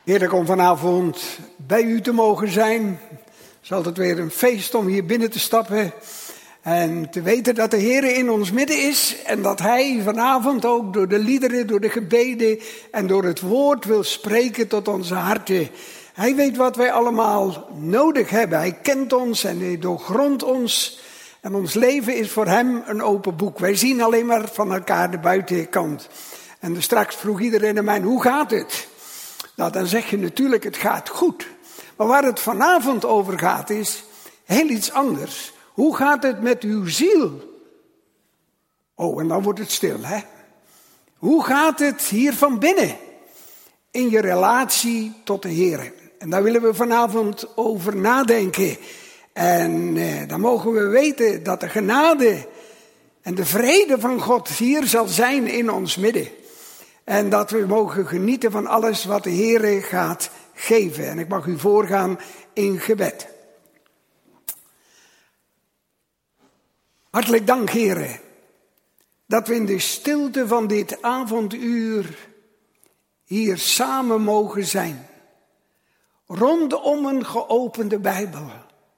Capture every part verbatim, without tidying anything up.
Heerlijk om vanavond bij u te mogen zijn. Het is altijd weer een feest om hier binnen te stappen. En te weten dat de Heer in ons midden is. En dat Hij vanavond ook door de liederen, door de gebeden en door het woord wil spreken tot onze harten. Hij weet wat wij allemaal nodig hebben. Hij kent ons en hij doorgrondt ons. En ons leven is voor hem een open boek. Wij zien alleen maar van elkaar de buitenkant. En straks vroeg iedereen aan mij, hoe gaat het? Nou, dan zeg je natuurlijk, het gaat goed. Maar waar het vanavond over gaat is heel iets anders. Hoe gaat het met uw ziel? Oh, en dan wordt het stil, hè? Hoe gaat het hier van binnen? In je relatie tot de Heer. En daar willen we vanavond over nadenken. En eh, dan mogen we weten dat de genade en de vrede van God hier zal zijn in ons midden. En dat we mogen genieten van alles wat de Heer gaat geven. En ik mag u voorgaan in gebed. Hartelijk dank, Heer, dat we in de stilte van dit avonduur hier samen mogen zijn. Rondom een geopende Bijbel.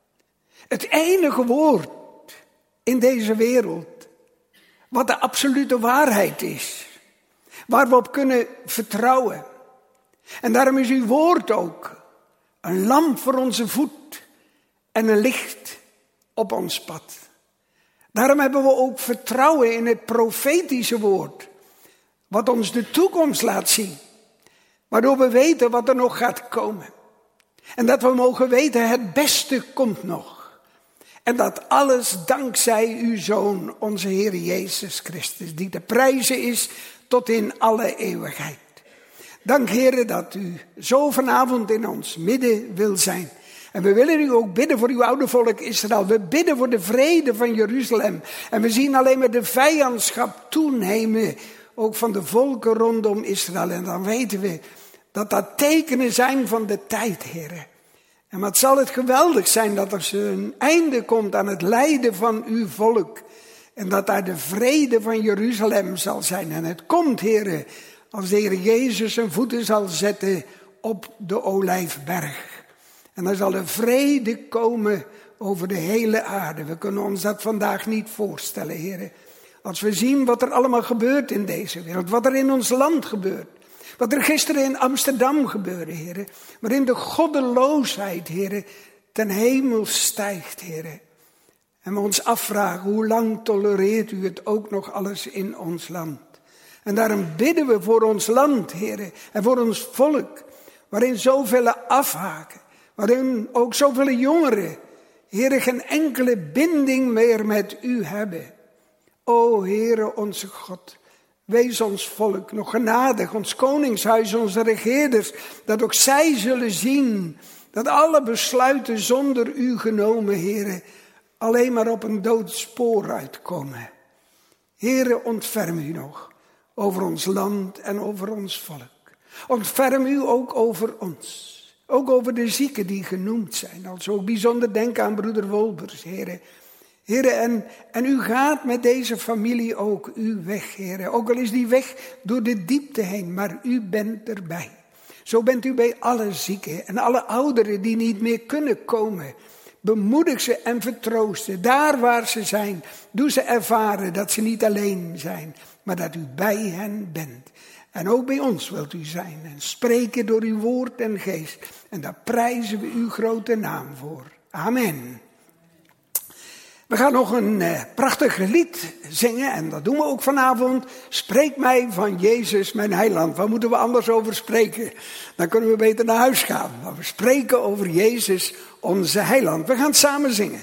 Het enige woord in deze wereld wat de absolute waarheid is. Waar we op kunnen vertrouwen. En daarom is uw woord ook een lamp voor onze voet en een licht op ons pad. Daarom hebben we ook vertrouwen in het profetische woord. Wat ons de toekomst laat zien. Waardoor we weten wat er nog gaat komen. En dat we mogen weten, het beste komt nog. En dat alles dankzij uw Zoon, onze Heer Jezus Christus. Die te prijzen is tot in alle eeuwigheid. Dank, Heer, dat u zo vanavond in ons midden wil zijn. En we willen u ook bidden voor uw oude volk Israël. We bidden voor de vrede van Jeruzalem. En we zien alleen maar de vijandschap toenemen. Ook van de volken rondom Israël. En dan weten we dat dat tekenen zijn van de tijd, Heer. En wat zal het geweldig zijn dat er een einde komt aan het lijden van uw volk. En dat daar de vrede van Jeruzalem zal zijn. En het komt, Heer, als de Heer Jezus zijn voeten zal zetten op de Olijfberg. En dan zal er vrede komen over de hele aarde. We kunnen ons dat vandaag niet voorstellen, Heer. Als we zien wat er allemaal gebeurt in deze wereld. Wat er in ons land gebeurt. Wat er gisteren in Amsterdam gebeurde, Heer. Waarin de goddeloosheid, Heer, ten hemel stijgt, Heer. En we ons afvragen, hoe lang tolereert u het ook nog alles in ons land? En daarom bidden we voor ons land, Heer, en voor ons volk. Waarin zoveel afhaken. Waarin ook zoveel jongeren, Heer, geen enkele binding meer met u hebben. O Heere, onze God, wees ons volk nog genadig, ons koningshuis, onze regeerders, dat ook zij zullen zien dat alle besluiten zonder u genomen, Heere, alleen maar op een dood spoor uitkomen. Heere, ontferm u nog over ons land en over ons volk. Ontferm u ook over ons. Ook over de zieken die genoemd zijn. Als we ook bijzonder denken aan broeder Wolbers, Heere. Heere, en, en u gaat met deze familie ook uw weg, Heere. Ook al is die weg door de diepte heen, maar u bent erbij. Zo bent u bij alle zieken en alle ouderen die niet meer kunnen komen. Bemoedig ze en vertroost ze, daar waar ze zijn. Doe ze ervaren dat ze niet alleen zijn, maar dat u bij hen bent. En ook bij ons wilt u zijn en spreken door uw woord en geest. En daar prijzen we uw grote naam voor. Amen. We gaan nog een uh, prachtig lied zingen en dat doen we ook vanavond. Spreek mij van Jezus mijn heiland. Waar moeten we anders over spreken? Dan kunnen we beter naar huis gaan. Maar we spreken over Jezus onze heiland. We gaan samen zingen.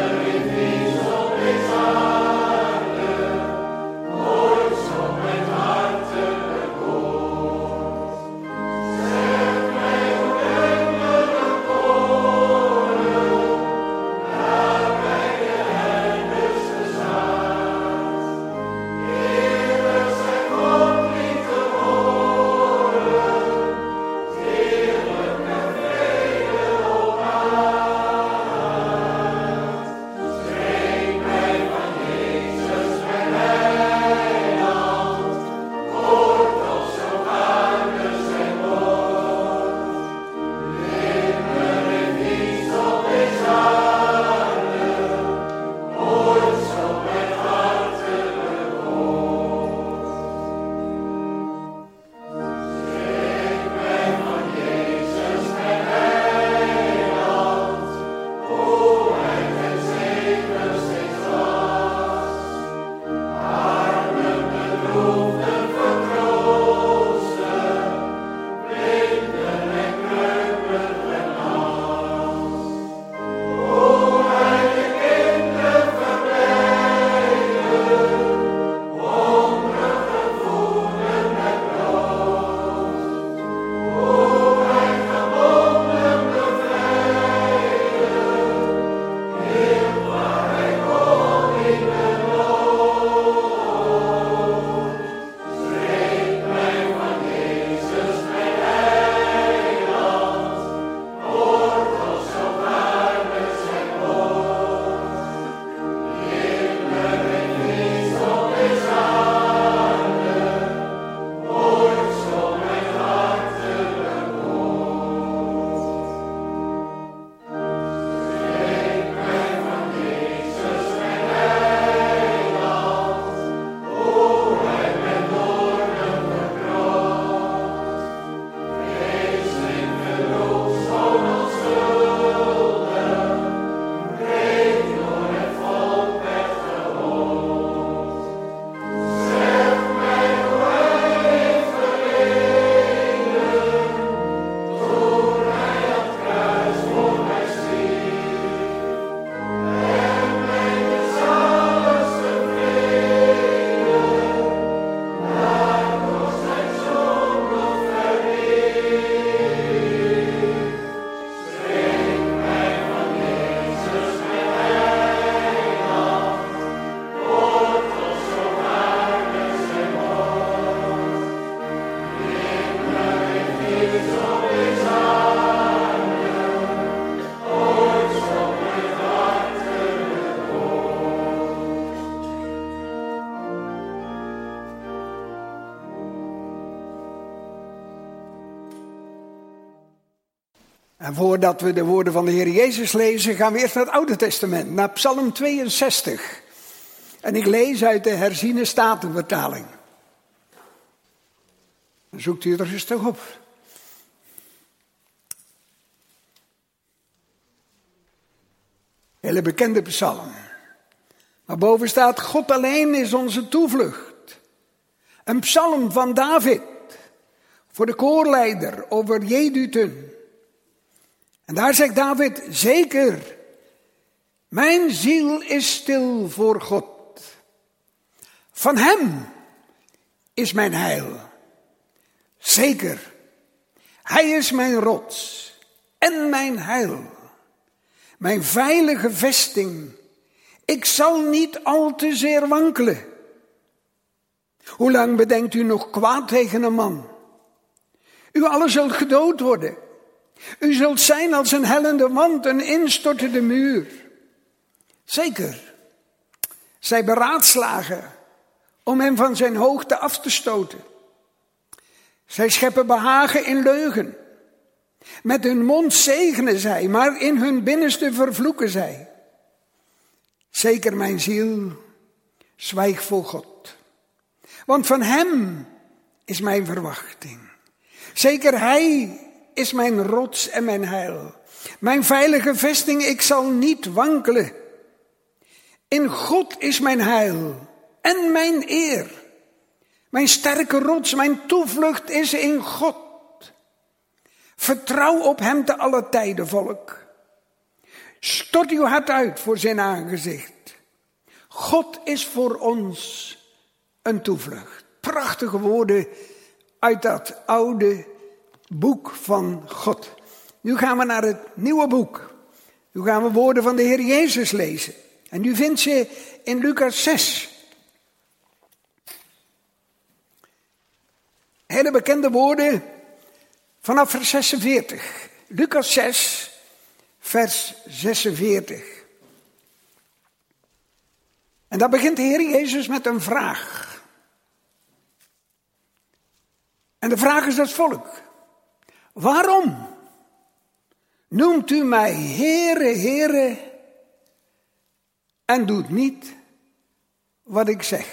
Met En voordat we de woorden van de Heer Jezus lezen, gaan we eerst naar het Oude Testament, naar Psalm tweeënzestig. En ik lees uit de herziene statenvertaling. Dan zoekt u er rustig op. Hele bekende psalm. Maar boven staat: God alleen is onze toevlucht. Een psalm van David. Voor de koorleider over Jedutun. En daar zegt David: zeker, mijn ziel is stil voor God. Van hem is mijn heil. Zeker, hij is mijn rots en mijn heil. Mijn veilige vesting. Ik zal niet al te zeer wankelen. Hoe lang bedenkt u nog kwaad tegen een man? U allen zult gedood worden. U zult zijn als een hellende wand, een instortende muur. Zeker, zij beraadslagen om hem van zijn hoogte af te stoten. Zij scheppen behagen in leugen. Met hun mond zegenen zij, maar in hun binnenste vervloeken zij. Zeker, mijn ziel, zwijg voor God. Want van hem is mijn verwachting. Zeker, hij is mijn rots en mijn heil. Mijn veilige vesting, ik zal niet wankelen. In God is mijn heil en mijn eer. Mijn sterke rots, mijn toevlucht is in God. Vertrouw op hem te alle tijden, volk. Stort uw hart uit voor zijn aangezicht. God is voor ons een toevlucht. Prachtige woorden uit dat oude boek van God. Nu gaan we naar het nieuwe boek. Nu gaan we woorden van de Heer Jezus lezen. En u vindt ze in Lucas zes. Hele bekende woorden vanaf vers zesenveertig. Lucas zes, vers zesenveertig. En daar begint de Heer Jezus met een vraag. En de vraag is als volgt: waarom noemt u mij Heere, Heere, en doet niet wat ik zeg?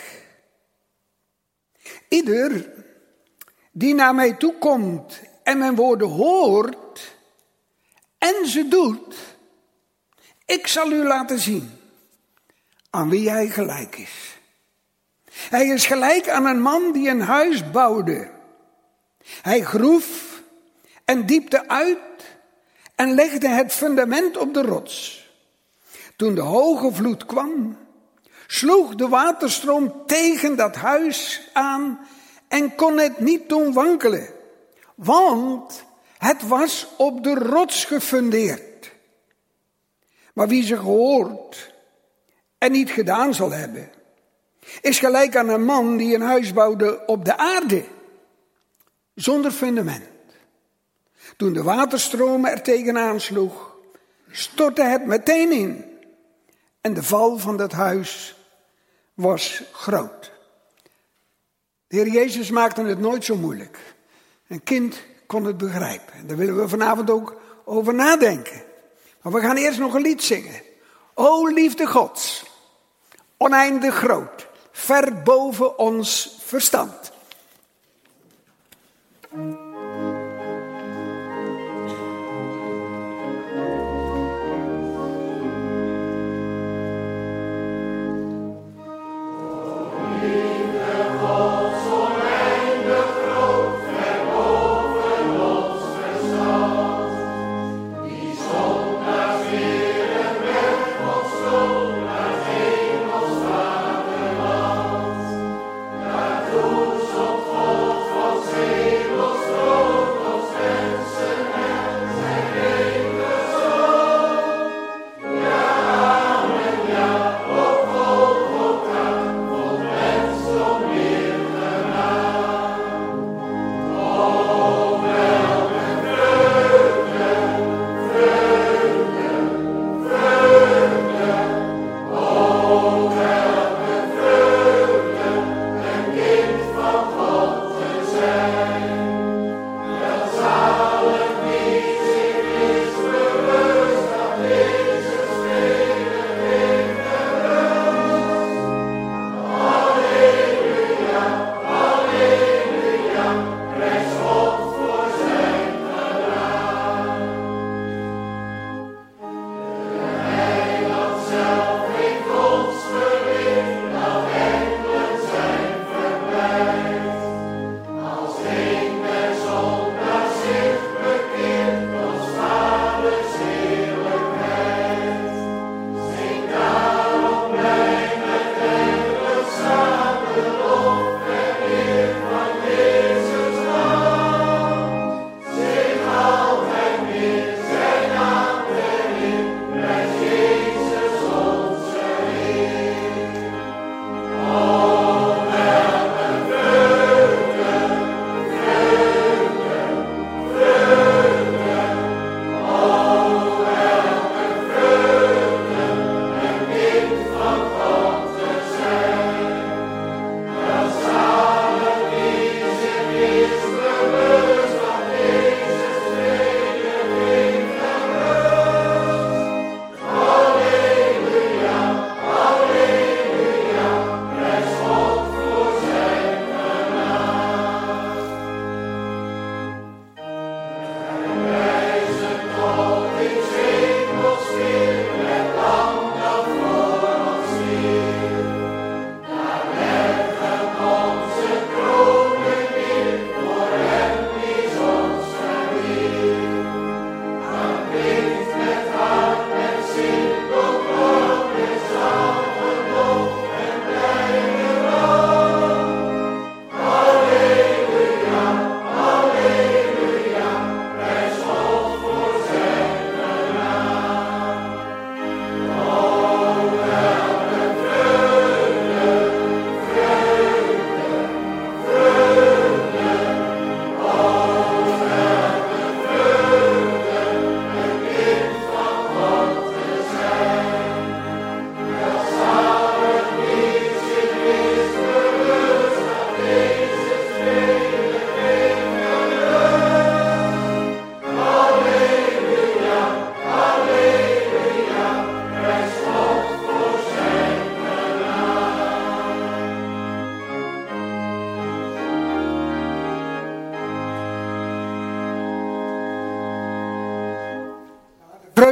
Ieder die naar mij toekomt en mijn woorden hoort en ze doet, ik zal u laten zien aan wie hij gelijk is. Hij is gelijk aan een man die een huis bouwde. Hij groef en diepte uit en legde het fundament op de rots. Toen de hoge vloed kwam, sloeg de waterstroom tegen dat huis aan en kon het niet doen wankelen, want het was op de rots gefundeerd. Maar wie zich hoort en niet gedaan zal hebben, is gelijk aan een man die een huis bouwde op de aarde, zonder fundament. Toen de waterstroom er tegenaan sloeg, stortte het meteen in. En de val van dat huis was groot. De Heer Jezus maakte het nooit zo moeilijk. Een kind kon het begrijpen. En daar willen we vanavond ook over nadenken. Maar we gaan eerst nog een lied zingen. O liefde Gods, oneindig groot, ver boven ons verstand. Daartoe zond God van zee los.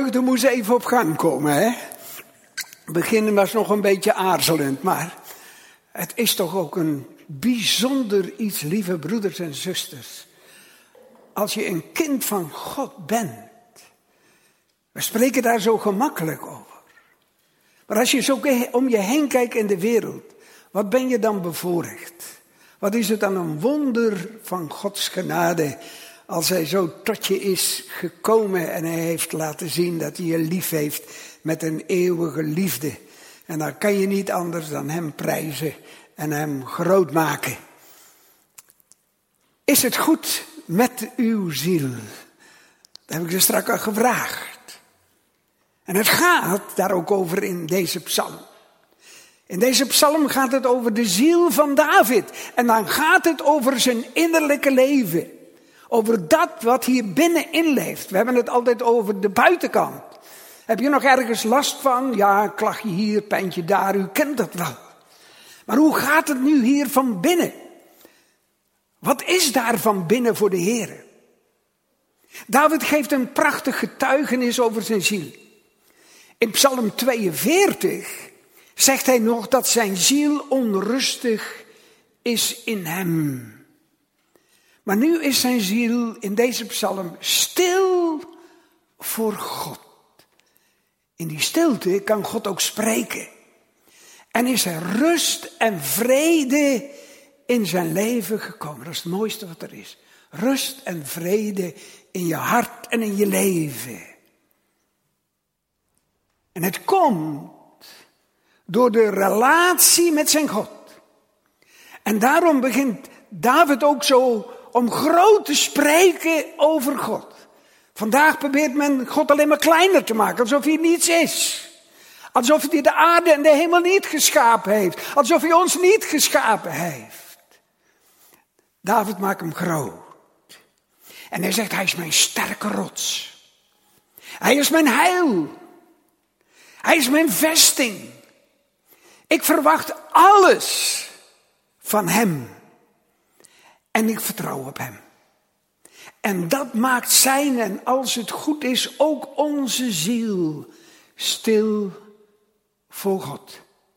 vreugde moest even op gang komen, hè. Het begin was nog een beetje aarzelend, maar het is toch ook een bijzonder iets, lieve broeders en zusters. Als je een kind van God bent. We spreken daar zo gemakkelijk over. Maar als je zo om je heen kijkt in de wereld, wat ben je dan bevoorrecht? Wat is het dan een wonder van Gods genade als hij zo tot je is gekomen en hij heeft laten zien dat hij je lief heeft met een eeuwige liefde. En dan kan je niet anders dan hem prijzen en hem groot maken. Is het goed met uw ziel? Dat heb ik je straks al gevraagd. En het gaat daar ook over in deze psalm. In deze psalm gaat het over de ziel van David. En dan gaat het over zijn innerlijke leven. Over dat wat hier binnenin leeft. We hebben het altijd over de buitenkant. Heb je nog ergens last van? Ja, klachtje hier, pijntje daar, u kent dat wel. Maar hoe gaat het nu hier van binnen? Wat is daar van binnen voor de Heer? David geeft een prachtig getuigenis over zijn ziel. In Psalm tweeënveertig zegt hij nog dat zijn ziel onrustig is in hem. Maar nu is zijn ziel in deze psalm stil voor God. In die stilte kan God ook spreken. En is er rust en vrede in zijn leven gekomen. Dat is het mooiste wat er is. Rust en vrede in je hart en in je leven. En het komt door de relatie met zijn God. En daarom begint David ook zo om groot te spreken over God. Vandaag probeert men God alleen maar kleiner te maken, alsof hij niets is. Alsof hij de aarde en de hemel niet geschapen heeft. Alsof hij ons niet geschapen heeft. David maakt hem groot. En hij zegt, hij is mijn sterke rots. Hij is mijn heil. Hij is mijn vesting. Ik verwacht alles van hem. En ik vertrouw op hem. En dat maakt zijn, en als het goed is, ook onze ziel stil voor God.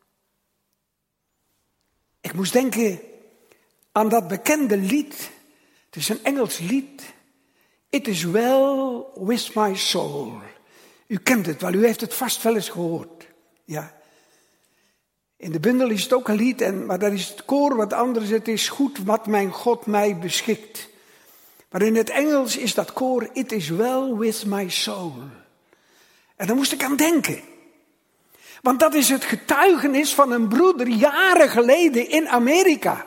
Ik moest denken aan dat bekende lied. Het is een Engels lied. It is well with my soul. U kent het wel, u heeft het vast wel eens gehoord. Ja. In de bundel is het ook een lied, en, maar daar is het koor wat anders. Het is goed wat mijn God mij beschikt. Maar in het Engels is dat koor, it is well with my soul. En daar moest ik aan denken. Want dat is het getuigenis van een broeder jaren geleden in Amerika.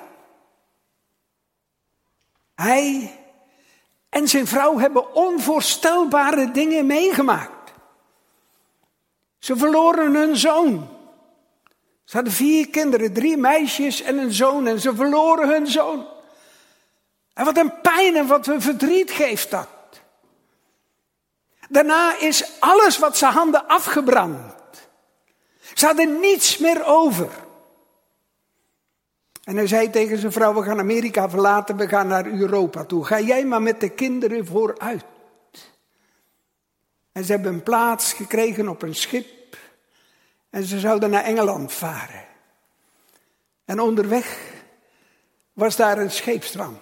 Hij en zijn vrouw hebben onvoorstelbare dingen meegemaakt. Ze verloren hun zoon. Ze hadden vier kinderen, drie meisjes en een zoon. En ze verloren hun zoon. En wat een pijn en wat een verdriet geeft dat. Daarna is alles wat ze hadden afgebrand. Ze hadden niets meer over. En hij zei tegen zijn vrouw, we gaan Amerika verlaten, we gaan naar Europa toe. Ga jij maar met de kinderen vooruit. En ze hebben een plaats gekregen op een schip. En ze zouden naar Engeland varen. En onderweg was daar een scheepsramp.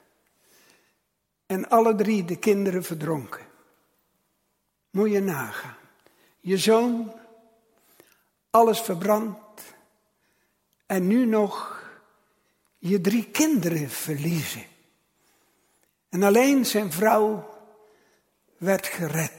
En alle drie de kinderen verdronken. Moet je nagaan. Je zoon, alles verbrand. En nu nog je drie kinderen verliezen. En alleen zijn vrouw werd gered.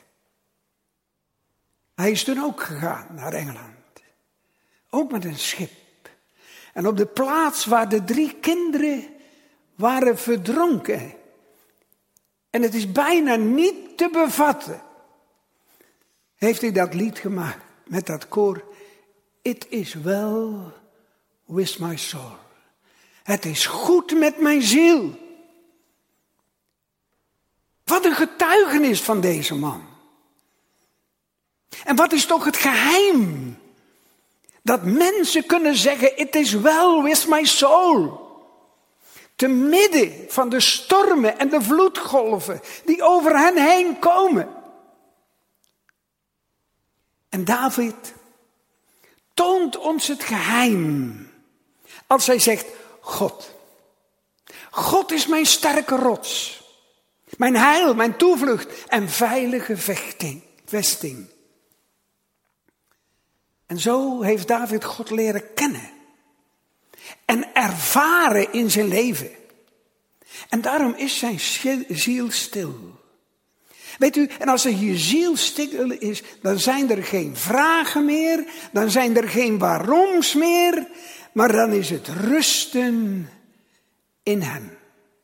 Hij is toen ook gegaan naar Engeland. Ook met een schip. En op de plaats waar de drie kinderen waren verdronken. En het is bijna niet te bevatten. Heeft hij dat lied gemaakt met dat koor. It is well with my soul. Het is goed met mijn ziel. Wat een getuigenis van deze man. En wat is toch het geheim? Dat mensen kunnen zeggen, it is well with my soul. Te midden van de stormen en de vloedgolven die over hen heen komen. En David toont ons het geheim. Als hij zegt, God. God is mijn sterke rots. Mijn heil, mijn toevlucht en veilige vechting, vesting. En zo heeft David God leren kennen. En ervaren in zijn leven. En daarom is zijn ziel stil. Weet u, en als er je ziel stil is, dan zijn er geen vragen meer. Dan zijn er geen waaroms meer. Maar dan is het rusten in hem.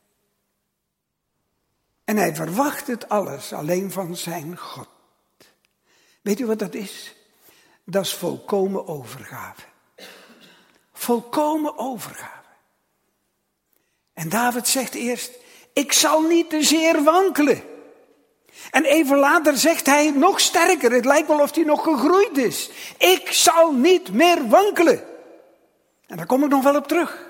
En hij verwacht het alles alleen van zijn God. Weet u wat dat is? Dat is volkomen overgave. Volkomen overgave. En David zegt eerst, ik zal niet te zeer wankelen. En even later zegt hij nog sterker, het lijkt wel of hij nog gegroeid is. Ik zal niet meer wankelen. En daar kom ik nog wel op terug.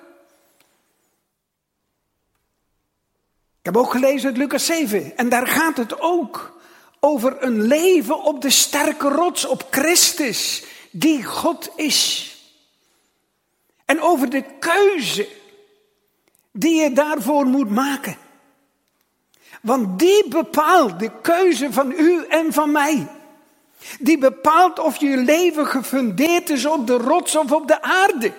Ik heb ook gelezen uit Lucas zeven. En daar gaat het ook over een leven op de sterke rots, op Christus, die God is. En over de keuze die je daarvoor moet maken. Want die bepaalt de keuze van u en van mij. Die bepaalt of je leven gefundeerd is op de rots of op de aarde.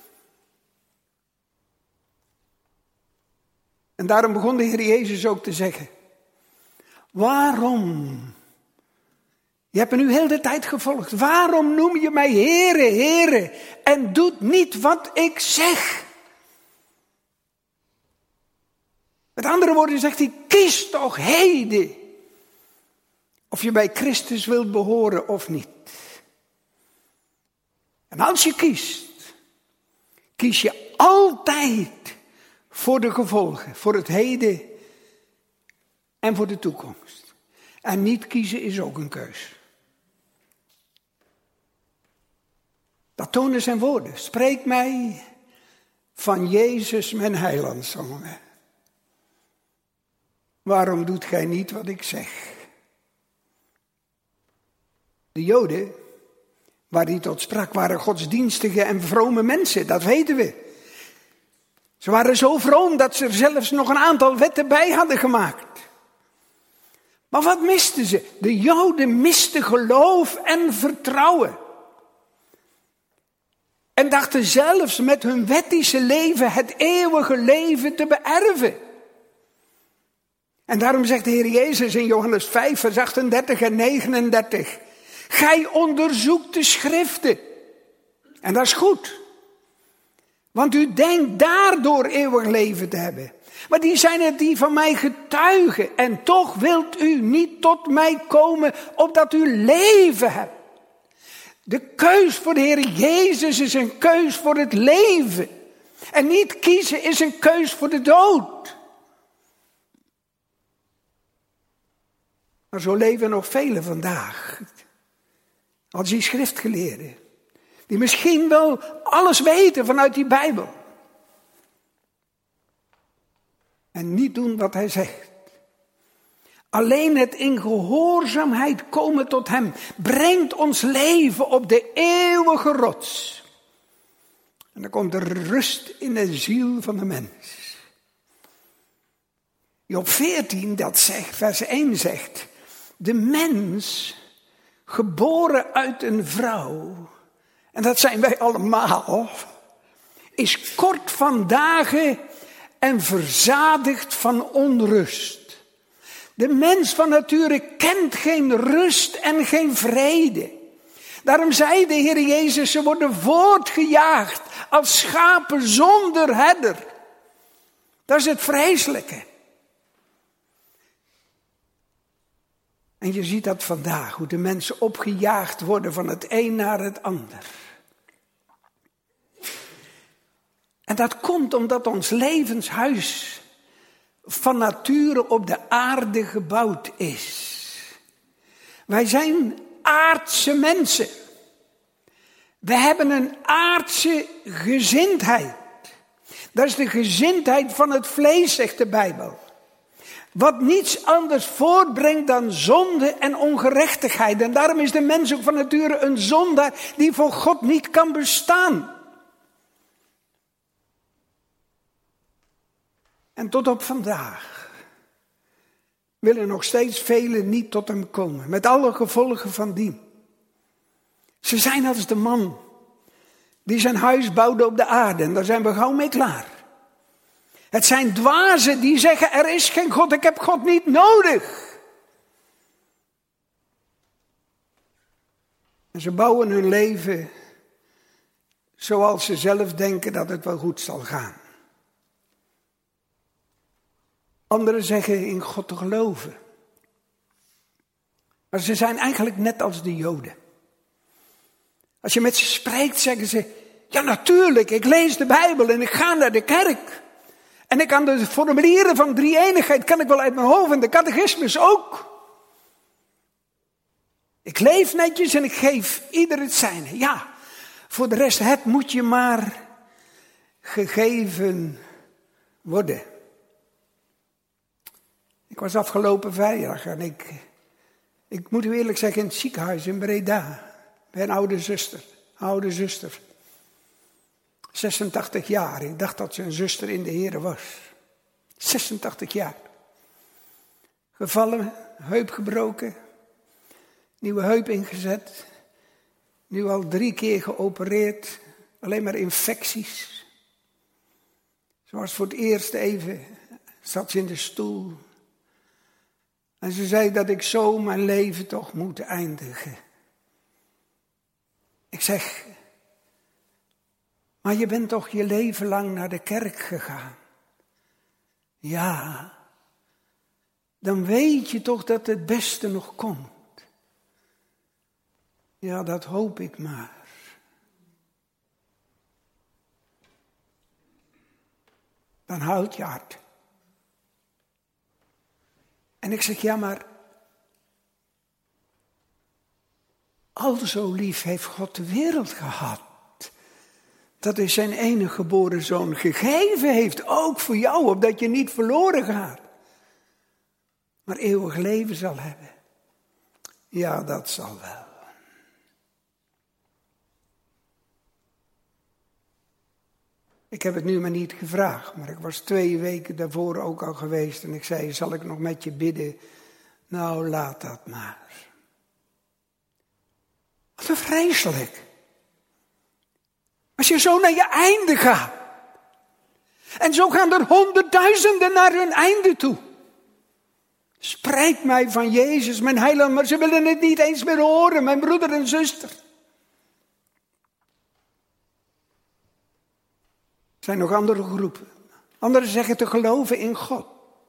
En daarom begon de Heer Jezus ook te zeggen. Waarom? Je hebt me nu heel de tijd gevolgd. Waarom noem je mij Heere, Heere en doet niet wat ik zeg? Met andere woorden zegt hij, kies toch heden. Of je bij Christus wilt behoren of niet. En als je kiest, kies je altijd voor de gevolgen, voor het heden en voor de toekomst. En niet kiezen is ook een keus. Dat tonen zijn woorden. Spreek mij van Jezus mijn heiland, zongen. Waarom doet gij niet wat ik zeg? De Joden, waar hij tot sprak, waren godsdienstige en vrome mensen, dat weten we. Ze waren zo vroom dat ze er zelfs nog een aantal wetten bij hadden gemaakt. Maar wat misten ze? De Joden misten geloof en vertrouwen. En dachten zelfs met hun wettische leven het eeuwige leven te beërven. En daarom zegt de Heer Jezus in Johannes vijf, vers achtendertig en negenendertig. Gij onderzoekt de schriften. En dat is goed. Want u denkt daardoor eeuwig leven te hebben. Maar die zijn het die van mij getuigen. En toch wilt u niet tot mij komen opdat u leven hebt. De keus voor de Heer Jezus is een keus voor het leven. En niet kiezen is een keus voor de dood. Maar zo leven nog velen vandaag. Als die schriftgeleerden. Die misschien wel alles weten vanuit die Bijbel. En niet doen wat hij zegt. Alleen het in gehoorzaamheid komen tot hem brengt ons leven op de eeuwige rots. En dan komt er rust in de ziel van de mens. Job veertien, dat zegt, vers één zegt. De mens, geboren uit een vrouw, en dat zijn wij allemaal, is kort van dagen en verzadigd van onrust. De mens van nature kent geen rust en geen vrede. Daarom zei de Heer Jezus, ze worden voortgejaagd als schapen zonder herder. Dat is het vreselijke. En je ziet dat vandaag, hoe de mensen opgejaagd worden van het een naar het ander. En dat komt omdat ons levenshuis van nature op de aarde gebouwd is. Wij zijn aardse mensen. We hebben een aardse gezindheid. Dat is de gezindheid van het vlees, zegt de Bijbel. wat niets anders voortbrengt dan zonde en ongerechtigheid. En daarom is de mens ook van nature een zondaar die voor God niet kan bestaan. En tot op vandaag willen nog steeds velen niet tot hem komen, met alle gevolgen van dien. Ze zijn als de man die zijn huis bouwde op de aarde en daar zijn we gauw mee klaar. Het zijn dwazen die zeggen, er is geen God, ik heb God niet nodig. En ze bouwen hun leven zoals ze zelf denken dat het wel goed zal gaan. Anderen zeggen in God te geloven. Maar ze zijn eigenlijk net als de Joden. Als je met ze spreekt, zeggen ze, ja natuurlijk, ik lees de Bijbel en ik ga naar de kerk. En ik kan de formulieren van drie-eenigheid, kan ik wel uit mijn hoofd en de catechismus ook. Ik leef netjes en ik geef ieder het zijne. Ja, voor de rest, het moet je maar gegeven worden. Ik was afgelopen vrijdag en ik, ik moet u eerlijk zeggen in het ziekenhuis in Breda. Bij een oude zuster, oude zuster. zesentachtig jaar, ik dacht dat ze een zuster in de Heere was. zesentachtig jaar. Gevallen, heup gebroken, nieuwe heup ingezet. Nu al drie keer geopereerd, alleen maar infecties. Ze was voor het eerst even, zat ze in de stoel. En ze zei dat ik zo mijn leven toch moet eindigen. Ik zeg, maar je bent toch je leven lang naar de kerk gegaan? Ja, dan weet je toch dat het beste nog komt. Ja, dat hoop ik maar. Dan huilt je hart. En ik zeg, ja maar, al zo lief heeft God de wereld gehad. Dat hij zijn enige geboren zoon gegeven heeft, ook voor jou, opdat je niet verloren gaat. Maar eeuwig leven zal hebben. Ja, dat zal wel. Ik heb het nu maar niet gevraagd, maar ik was twee weken daarvoor ook al geweest. En ik zei, zal ik nog met je bidden? Nou, laat dat maar. Wat een vreselijk. Als je zo naar je einde gaat. En zo gaan er honderdduizenden naar hun einde toe. Spreek mij van Jezus, mijn heiland, maar ze willen het niet eens meer horen, mijn broeder en zuster. Er zijn nog andere groepen. Anderen zeggen te geloven in God.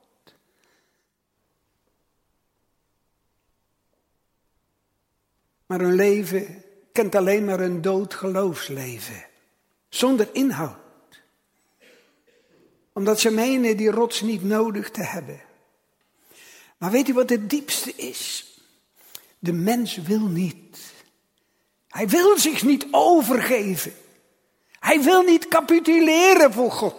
Maar hun leven kent alleen maar een dood geloofsleven. Zonder inhoud. Omdat ze menen die rots niet nodig te hebben. Maar weet u wat het diepste is? De mens wil niet. Hij wil zich niet overgeven. Hij wil niet capituleren voor God.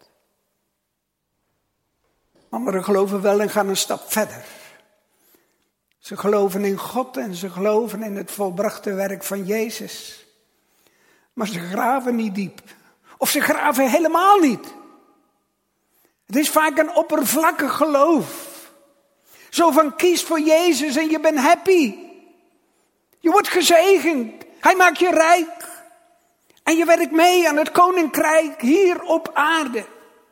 Anderen geloven wel en gaan een stap verder. Ze geloven in God en ze geloven in het volbrachte werk van Jezus. Maar ze graven niet diep. Of ze graven helemaal niet. Het is vaak een oppervlakkig geloof. Zo van kies voor Jezus en je bent happy. Je wordt gezegend. Hij maakt je rijk. En je werkt mee aan het koninkrijk hier op aarde.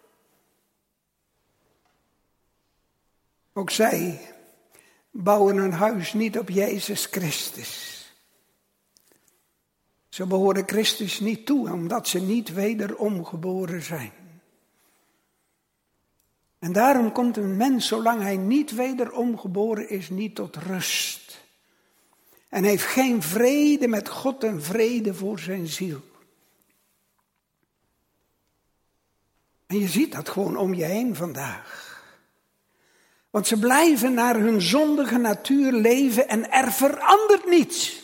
Ook zij bouwen hun huis niet op Jezus Christus. Ze behoren Christus niet toe, omdat ze niet wederom geboren zijn. En daarom komt een mens, zolang hij niet wederom geboren is, niet tot rust. En heeft geen vrede met God en vrede voor zijn ziel. En je ziet dat gewoon om je heen vandaag. Want ze blijven naar hun zondige natuur leven en er verandert niets.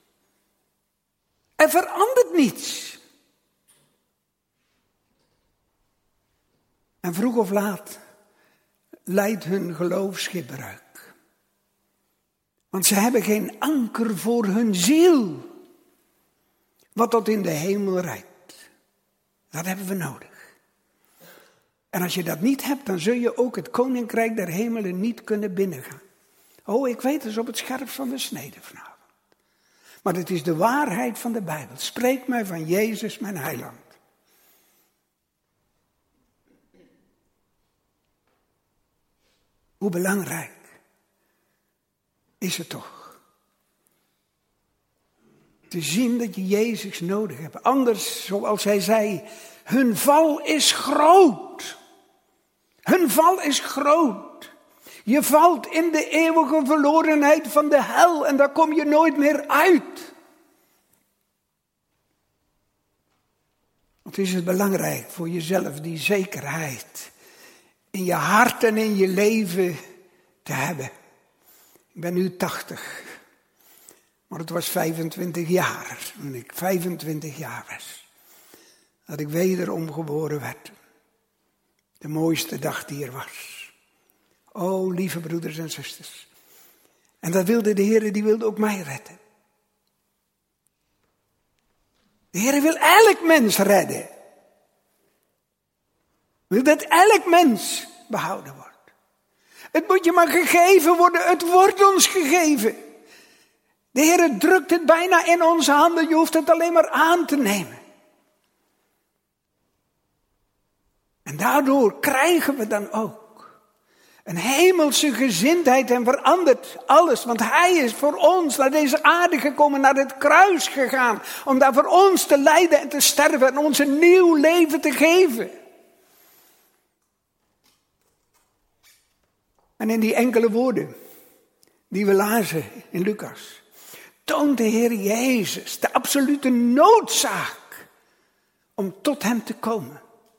Er verandert niets. En vroeg of laat leidt hun geloof schipbreuk. Want ze hebben geen anker voor hun ziel, wat tot in de hemel rijdt. Dat hebben we nodig. En als je dat niet hebt, dan zul je ook het koninkrijk der hemelen niet kunnen binnengaan. Oh, ik weet, het is op het scherpst van de snede vanavond. Maar het is de waarheid van de Bijbel. Spreek mij van Jezus, mijn heiland. Hoe belangrijk is het toch? Te zien dat je Jezus nodig hebt. Anders, zoals hij zei, hun val is groot. Hun val is groot. Je valt in de eeuwige verlorenheid van de hel en daar kom je nooit meer uit. Wat is het belangrijk voor jezelf die zekerheid in je hart en in je leven te hebben. Ik ben nu tachtig, maar het was vijfentwintig jaar, toen ik vijfentwintig jaar was, dat ik wederom geboren werd. De mooiste dag die er was. O, lieve broeders en zusters. En dat wilde de Heer, die wilde ook mij redden. De Heer wil elk mens redden. Wil dat elk mens behouden wordt. Het moet je maar gegeven worden, het wordt ons gegeven. De Heer drukt het bijna in onze handen, je hoeft het alleen maar aan te nemen. En daardoor krijgen we dan ook een hemelse gezindheid en verandert alles. Want hij is voor ons naar deze aarde gekomen, naar het kruis gegaan. Om daar voor ons te lijden en te sterven en ons een nieuw leven te geven. En in die enkele woorden die we lazen in Lucas, toont de Heer Jezus de absolute noodzaak om tot hem te komen.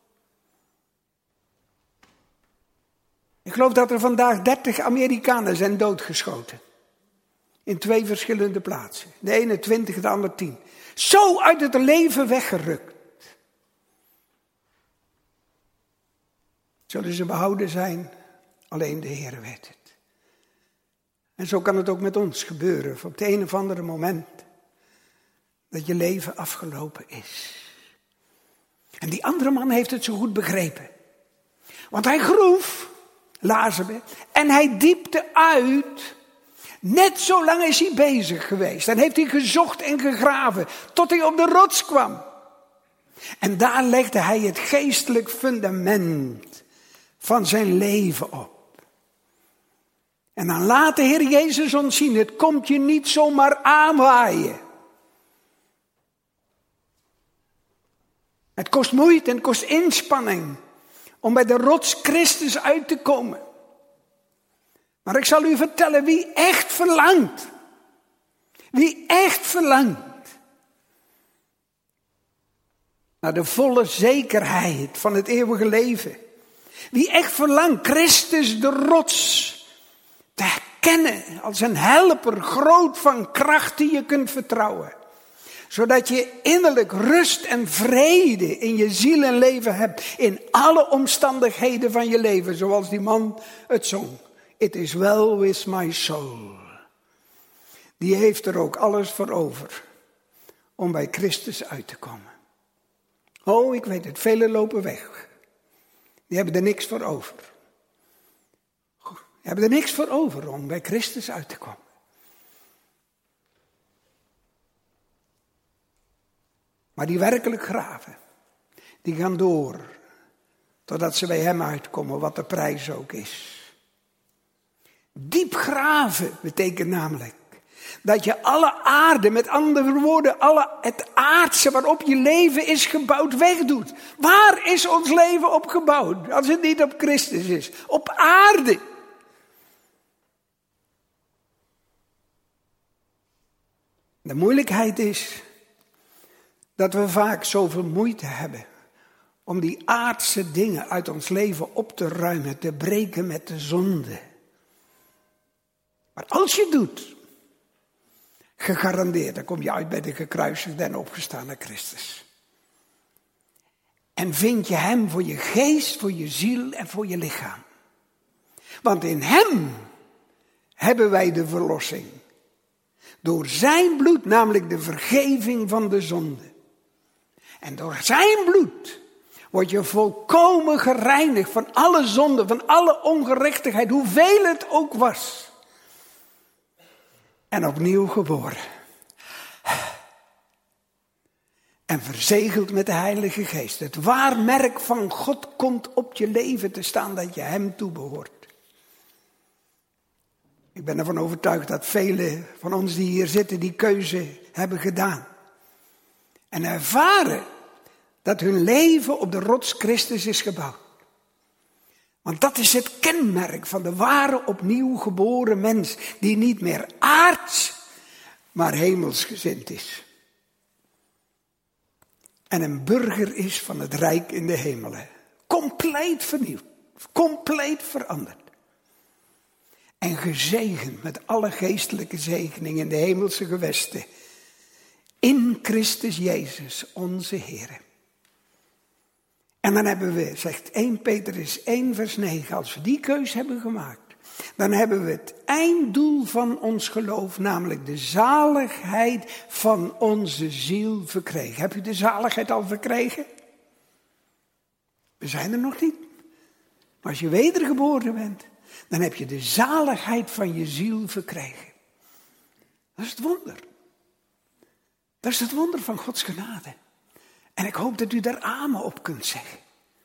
Ik geloof dat er vandaag dertig Amerikanen zijn doodgeschoten. In twee verschillende plaatsen. De ene twintig, de ander tien. Zo uit het leven weggerukt. Zullen ze behouden zijn? Alleen de Heer weet het. En zo kan het ook met ons gebeuren. Op het een of andere moment dat je leven afgelopen is. En die andere man heeft het zo goed begrepen. Want hij groef, lazen we, en hij diepte uit. Net zo lang is hij bezig geweest. En heeft hij gezocht en gegraven tot hij op de rots kwam. En daar legde hij het geestelijk fundament van zijn leven op. En dan laat de Heer Jezus ons zien, het komt je niet zomaar aanwaaien. Het kost moeite en het kost inspanning om bij de rots Christus uit te komen. Maar ik zal u vertellen, wie echt verlangt, wie echt verlangt naar de volle zekerheid van het eeuwige leven. Wie echt verlangt Christus de rots te herkennen als een helper, groot van kracht die je kunt vertrouwen. Zodat je innerlijk rust en vrede in je ziel en leven hebt. In alle omstandigheden van je leven. Zoals die man het zong. It is well with my soul. Die heeft er ook alles voor over. Om bij Christus uit te komen. Oh, ik weet het. Velen lopen weg. Die hebben er niks voor over. Die hebben er niks voor over om bij Christus uit te komen. Maar die werkelijk graven, die gaan door, totdat ze bij hem uitkomen, wat de prijs ook is. Diep graven betekent namelijk dat je alle aarde, met andere woorden, alle, het aardse waarop je leven is gebouwd, wegdoet. Waar is ons leven op gebouwd, als het niet op Christus is? Op aarde. De moeilijkheid is dat we vaak zoveel moeite hebben om die aardse dingen uit ons leven op te ruimen, te breken met de zonde. Maar als je het doet, gegarandeerd, dan kom je uit bij de gekruisigde en opgestane Christus. En vind je hem voor je geest, voor je ziel en voor je lichaam. Want in hem hebben wij de verlossing. Door zijn bloed, namelijk de vergeving van de zonde. En door zijn bloed word je volkomen gereinigd van alle zonde, van alle ongerechtigheid, hoeveel het ook was. En opnieuw geboren. En verzegeld met de Heilige Geest. Het waarmerk van God komt op je leven te staan dat je hem toebehoort. Ik ben ervan overtuigd dat velen van ons die hier zitten die keuze hebben gedaan. En ervaren dat hun leven op de rots Christus is gebouwd. Want dat is het kenmerk van de ware opnieuw geboren mens. Die niet meer aards, maar hemelsgezind is. En een burger is van het rijk in de hemelen. Compleet vernieuwd. Compleet veranderd. En gezegend met alle geestelijke zegeningen in de hemelse gewesten. In Christus Jezus, onze Heer. En dan hebben we, zegt eerste Petrus één vers negen, als we die keus hebben gemaakt. Dan hebben we het einddoel van ons geloof, namelijk de zaligheid van onze ziel verkregen. Heb u de zaligheid al verkregen? We zijn er nog niet. Maar als je wedergeboren bent, dan heb je de zaligheid van je ziel verkregen. Dat is het wonder. Dat is het wonder van Gods genade. En ik hoop dat u daar amen op kunt zeggen.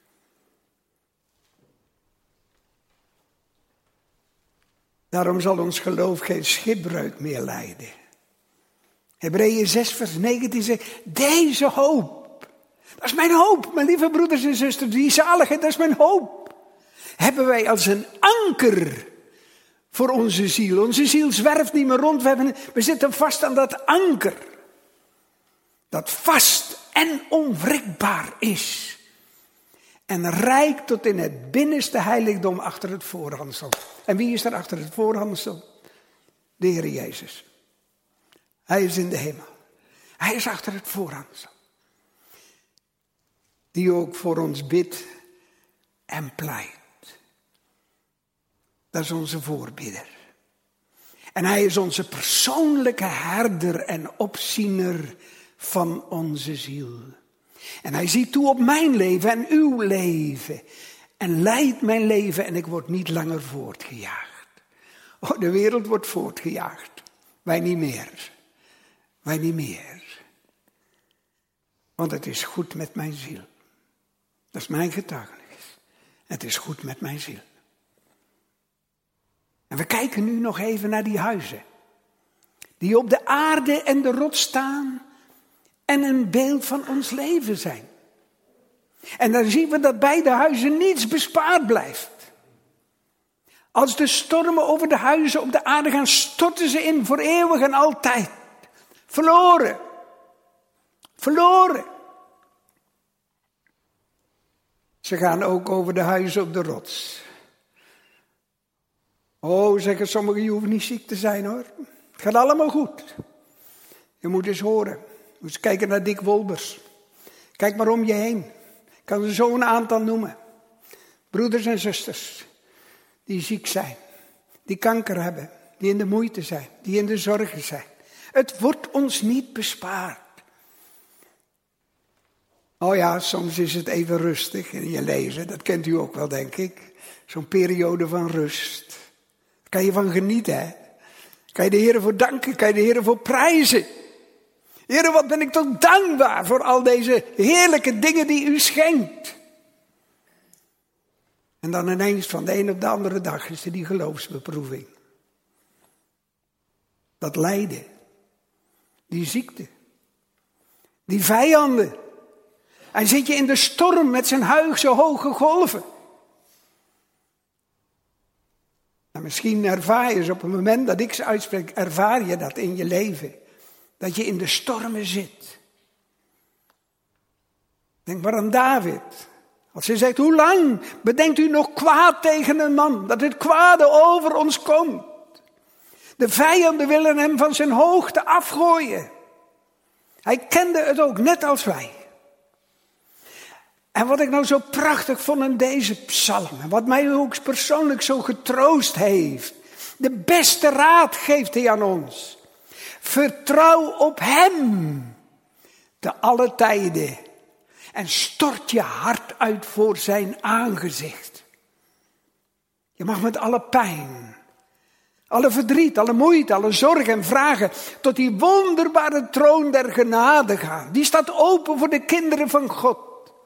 Daarom zal ons geloof geen schipbreuk meer lijden. Hebreeën zes vers negentien zegt, deze hoop. Dat is mijn hoop, mijn lieve broeders en zusters. Die zaligheid, dat is mijn hoop. Hebben wij als een anker voor onze ziel. Onze ziel zwerft niet meer rond. We, hebben, we zitten vast aan dat anker. Dat vast en onwrikbaar is. En rijk tot in het binnenste heiligdom achter het voorhangsel. En wie is er achter het voorhangsel? De Heer Jezus. Hij is in de hemel. Hij is achter het voorhangsel. Die ook voor ons bidt en pleit. Dat is onze voorbidder. En hij is onze persoonlijke herder en opziener van onze ziel. En hij ziet toe op mijn leven en uw leven. En leidt mijn leven en ik word niet langer voortgejaagd. Oh, de wereld wordt voortgejaagd. Wij niet meer. Wij niet meer. Want het is goed met mijn ziel. Dat is mijn getuigenis. Het is goed met mijn ziel. En we kijken nu nog even naar die huizen. Die op de aarde en de rots staan. En een beeld van ons leven zijn. En dan zien we dat bij de huizen niets bespaard blijft. Als de stormen over de huizen op de aarde gaan, storten ze in voor eeuwig en altijd. Verloren. Verloren. Ze gaan ook over de huizen op de rots. Oh, zeggen sommigen, je hoeft niet ziek te zijn hoor. Het gaat allemaal goed. Je moet eens horen. Je moet eens kijken naar Dick Wolbers. Kijk maar om je heen. Ik kan er zo een aantal noemen. Broeders en zusters. Die ziek zijn. Die kanker hebben. Die in de moeite zijn. Die in de zorgen zijn. Het wordt ons niet bespaard. Oh ja, soms is het even rustig in je leven. Dat kent u ook wel, denk ik. Zo'n periode van rust. Daar kan je van genieten, hè. Kan je de Heer voor danken. Kan je de Heer voor prijzen. Heer, wat ben ik toch dankbaar voor al deze heerlijke dingen die u schenkt. En dan ineens van de een op de andere dag is er die geloofsbeproeving. Dat lijden. Die ziekte. Die vijanden. En zit je in de storm met zijn huigse hoge golven. En misschien ervaar je ze op het moment dat ik ze uitspreek, ervaar je dat in je leven. Dat je in de stormen zit. Denk maar aan David. Als hij zegt, hoe lang bedenkt u nog kwaad tegen een man? Dat het kwade over ons komt. De vijanden willen hem van zijn hoogte afgooien. Hij kende het ook, net als wij. En wat ik nou zo prachtig vond in deze psalm, en wat mij ook persoonlijk zo getroost heeft. De beste raad geeft hij aan ons. Vertrouw op hem te alle tijden. En stort je hart uit voor zijn aangezicht. Je mag met alle pijn, alle verdriet, alle moeite, alle zorg en vragen tot die wonderbare troon der genade gaan. Die staat open voor de kinderen van God.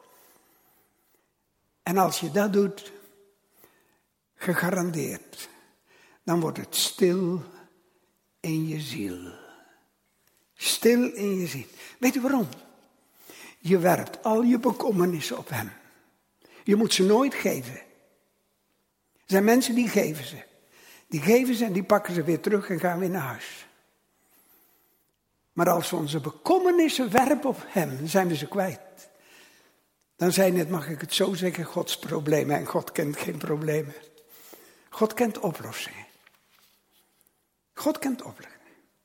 En als je dat doet, gegarandeerd, dan wordt het stil in je ziel. Stil in je ziel. Weet u waarom? Je werpt al je bekommernissen op hem. Je moet ze nooit geven. Er zijn mensen die geven ze. Die geven ze en die pakken ze weer terug en gaan weer naar huis. Maar als we onze bekommernissen werpen op hem, dan zijn we ze kwijt. Dan zijn het, mag ik het zo zeggen, Gods problemen. En God kent geen problemen. God kent oplossingen. God kent oplossingen.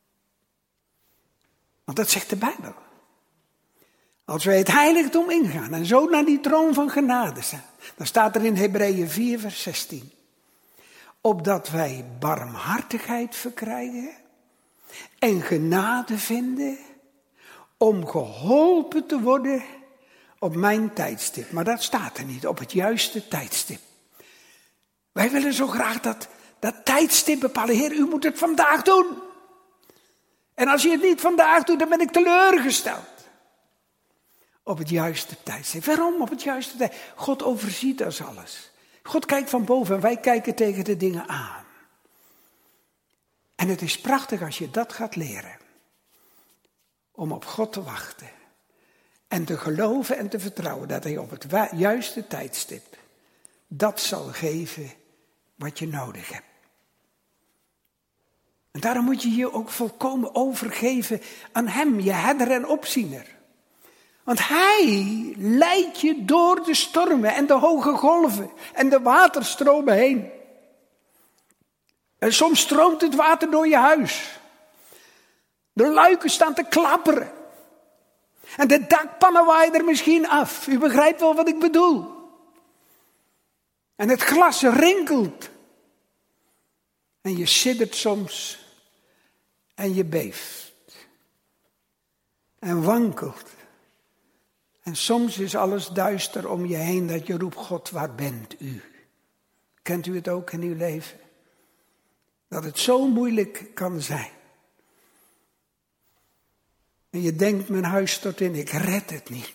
Want dat zegt de Bijbel. Als wij het heiligdom ingaan en zo naar die troon van genade staan. Dan staat er in Hebreeën vier vers zestien. Opdat wij barmhartigheid verkrijgen en genade vinden om geholpen te worden op mijn tijdstip. Maar dat staat er niet, op het juiste tijdstip. Wij willen zo graag dat, dat tijdstip bepalen. Heer, u moet het vandaag doen. En als je het niet vandaag doet, dan ben ik teleurgesteld. Op het juiste tijdstip. Waarom op het juiste tijdstip? God overziet ons alles. God kijkt van boven en wij kijken tegen de dingen aan. En het is prachtig als je dat gaat leren. Om op God te wachten. En te geloven en te vertrouwen dat hij op het juiste tijdstip dat zal geven wat je nodig hebt. En daarom moet je je ook volkomen overgeven aan hem, je herder en opziener. Want hij leidt je door de stormen en de hoge golven en de waterstromen heen. En soms stroomt het water door je huis. De luiken staan te klapperen. En de dakpannen waaien er misschien af. U begrijpt wel wat ik bedoel. En het glas rinkelt. En je siddert soms. En je beeft. En wankelt. En soms is alles duister om je heen dat je roept, God, waar bent u? Kent u het ook in uw leven? Dat het zo moeilijk kan zijn. En je denkt, mijn huis stort in, ik red het niet.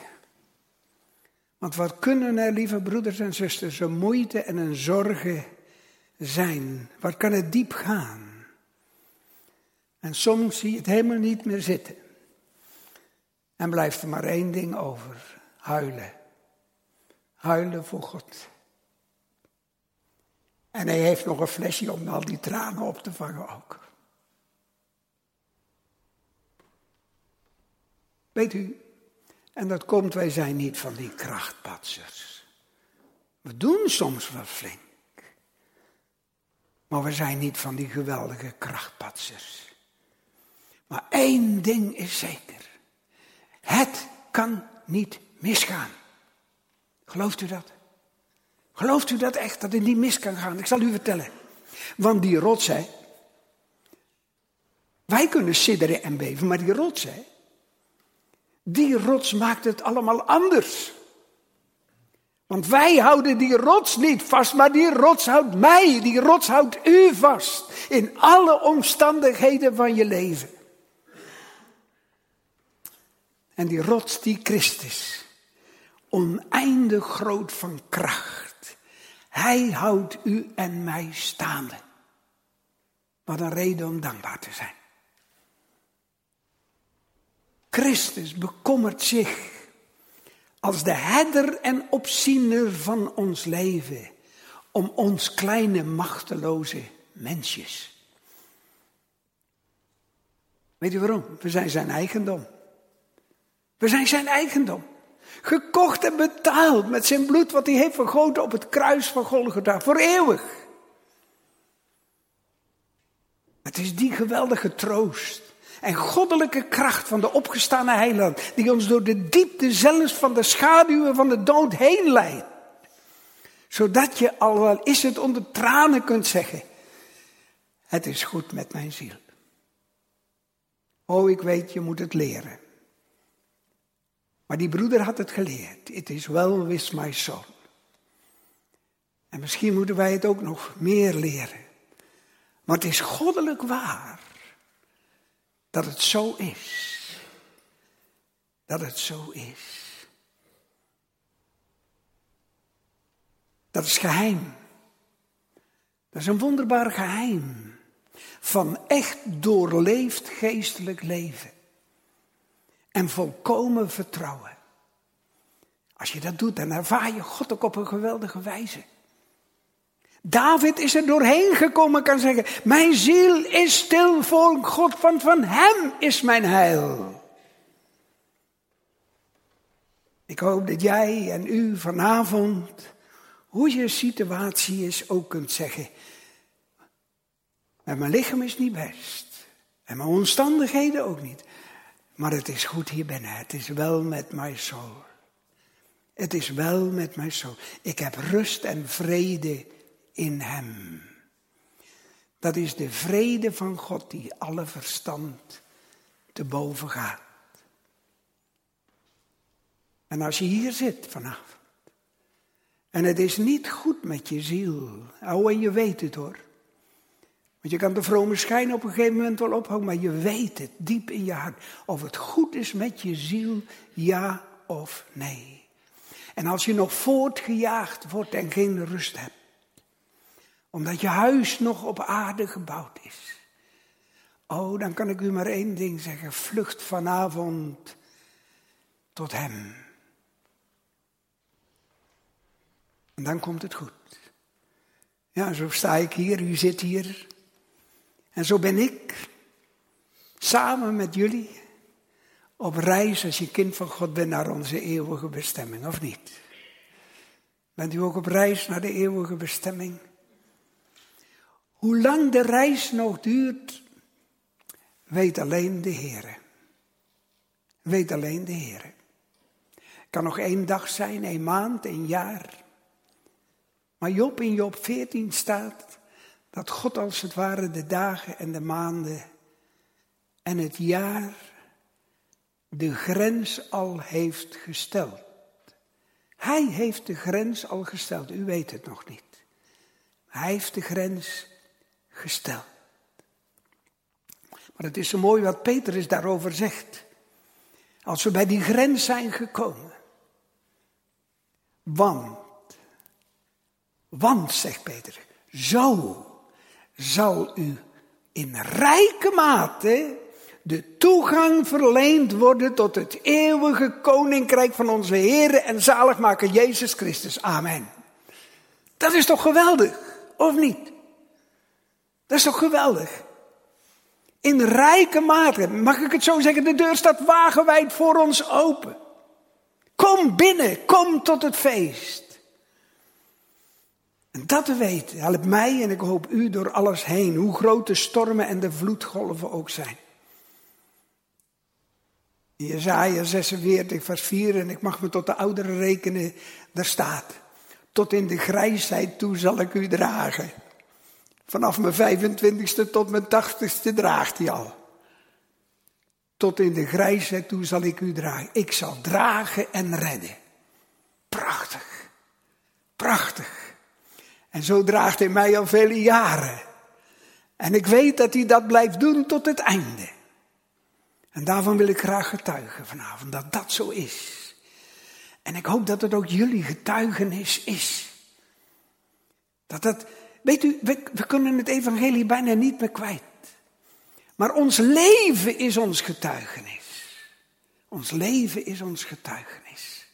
Want wat kunnen er, lieve broeders en zusters, een moeite en een zorgen zijn? Wat kan het diep gaan? En soms zie je het helemaal niet meer zitten. En blijft er maar één ding over. Huilen. Huilen voor God. En hij heeft nog een flesje om al die tranen op te vangen ook. Weet u, en dat komt, wij zijn niet van die krachtpatsers. We doen soms wat flink. Maar we zijn niet van die geweldige krachtpatsers. Maar één ding is zeker. Het kan niet misgaan. Gelooft u dat? Gelooft u dat echt, dat het niet mis kan gaan? Ik zal u vertellen. Want die rots, hè. Wij kunnen sidderen en beven, maar die rots, hè. Die rots maakt het allemaal anders. Want wij houden die rots niet vast, maar die rots houdt mij, die rots houdt u vast. In alle omstandigheden van je leven. En die rots, die Christus, oneindig groot van kracht. Hij houdt u en mij staande. Wat een reden om dankbaar te zijn. Christus bekommert zich als de herder en opziener van ons leven om ons kleine machteloze mensjes. Weet u waarom? We zijn zijn eigendom. We zijn zijn eigendom. Gekocht en betaald met zijn bloed wat hij heeft vergoten op het kruis van Golgotha. Voor eeuwig. Het is die geweldige troost. en goddelijke kracht van de opgestane heiland, die ons door de diepte zelfs van de schaduwen van de dood heen leidt. Zodat je, al wel is het onder tranen, kunt zeggen, het is goed met mijn ziel. Oh, ik weet, je moet het leren. Maar die broeder had het geleerd. It is well with my soul. En misschien moeten wij het ook nog meer leren. Maar het is goddelijk waar dat het zo is. Dat het zo is. Dat is geheim. Dat is een wonderbaar geheim van echt doorleefd geestelijk leven. En volkomen vertrouwen. Als je dat doet, dan ervaar je God ook op een geweldige wijze. David is er doorheen gekomen en kan zeggen, mijn ziel is stil voor God, want van hem is mijn heil. Ik hoop dat jij en u vanavond, hoe je situatie is, ook kunt zeggen, mijn lichaam is niet best. En mijn omstandigheden ook niet. Maar het is goed hier binnen. Het is wel met mijn soul. Het is wel met mijn soul. Ik heb rust en vrede in hem. Dat is de vrede van God die alle verstand te boven gaat. En als je hier zit vanavond. En het is niet goed met je ziel. Oh, en je weet het hoor. Want je kan de vrome schijn op een gegeven moment wel ophouden, maar je weet het diep in je hart. Of het goed is met je ziel, ja of nee. En als je nog voortgejaagd wordt en geen rust hebt. Omdat je huis nog op aarde gebouwd is. Oh, dan kan ik u maar één ding zeggen. Vlucht vanavond tot hem. En dan komt het goed. Ja, zo sta ik hier, u zit hier. En zo ben ik, samen met jullie, op reis als je kind van God bent naar onze eeuwige bestemming, of niet? Bent u ook op reis naar de eeuwige bestemming? Hoe lang de reis nog duurt, weet alleen de Heere. Weet alleen de Heere. Het kan nog één dag zijn, één maand, één jaar. Maar Job in Job veertien staat dat God als het ware de dagen en de maanden en het jaar de grens al heeft gesteld. Hij heeft de grens al gesteld, u weet het nog niet. Hij heeft de grens gesteld. Maar het is zo mooi wat Petrus daarover zegt. Als we bij die grens zijn gekomen. Want, want zegt Petrus, zo zal u in rijke mate de toegang verleend worden tot het eeuwige koninkrijk van onze Heere en zaligmaker Jezus Christus. Amen. Dat is toch geweldig, of niet? Dat is toch geweldig? In rijke mate, mag ik het zo zeggen, de deur staat wagenwijd voor ons open. Kom binnen, kom tot het feest. En dat te weten helpt mij en ik hoop u door alles heen, hoe groot de stormen en de vloedgolven ook zijn. In Jesaja zesenveertig vers vier, en ik mag me tot de ouderen rekenen, daar staat, tot in de grijsheid toe zal ik u dragen. Vanaf mijn vijfentwintigste tot mijn tachtigste draagt hij al. Tot in de grijsheid toe zal ik u dragen. Ik zal dragen en redden. Prachtig. Prachtig. En zo draagt hij mij al vele jaren. En ik weet dat hij dat blijft doen tot het einde. En daarvan wil ik graag getuigen vanavond, dat dat zo is. En ik hoop dat het ook jullie getuigenis is. Dat dat, weet u, we, we kunnen het evangelie bijna niet meer kwijt. Maar ons leven is ons getuigenis. Ons leven is ons getuigenis.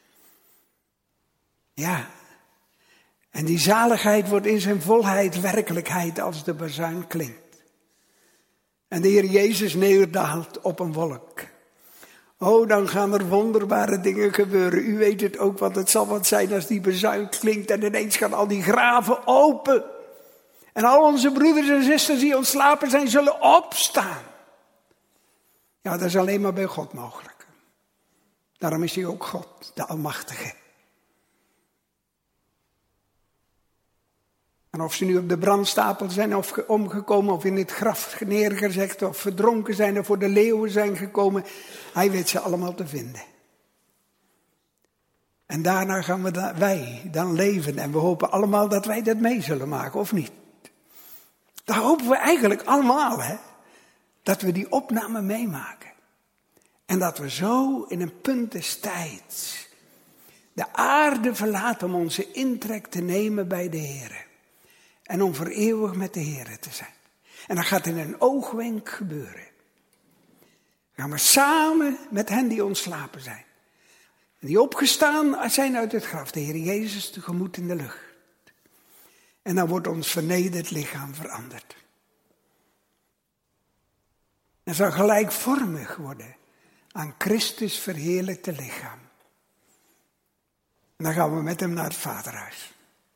Ja. En die zaligheid wordt in zijn volheid werkelijkheid als de bazuin klinkt. En de Heer Jezus neerdaalt op een wolk. Oh, dan gaan er wonderbare dingen gebeuren. U weet het ook, want het zal wat zijn als die bazuin klinkt. En ineens gaan al die graven open. En al onze broeders en zusters die ontslapen zijn, zullen opstaan. Ja, dat is alleen maar bij God mogelijk. Daarom is hij ook God, de Almachtige. En of ze nu op de brandstapel zijn of omgekomen of in het graf neergezet of verdronken zijn of voor de leeuwen zijn gekomen, hij weet ze allemaal te vinden. En daarna gaan we da- wij dan leven en we hopen allemaal dat wij dat mee zullen maken, of niet? Dat hopen we eigenlijk allemaal, hè? Dat we die opname meemaken. En dat we zo in een punt des tijds de aarde verlaten om onze intrek te nemen bij de Heer. En om voor eeuwig met de Heer te zijn. En dat gaat in een oogwenk gebeuren. Dan gaan we samen met hen die ontslapen zijn. Die opgestaan zijn uit het graf, de Heer Jezus tegemoet in de lucht. En dan wordt ons vernederd lichaam veranderd. En zal gelijkvormig worden aan Christus verheerlijkte lichaam. En dan gaan we met hem naar het Vaderhuis.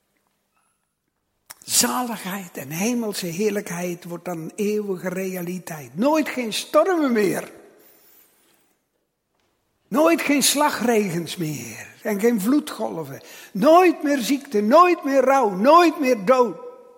Zaligheid en hemelse heerlijkheid wordt dan eeuwige realiteit. Nooit geen stormen meer. Nooit geen slagregens meer en geen vloedgolven. Nooit meer ziekte, nooit meer rouw, nooit meer dood.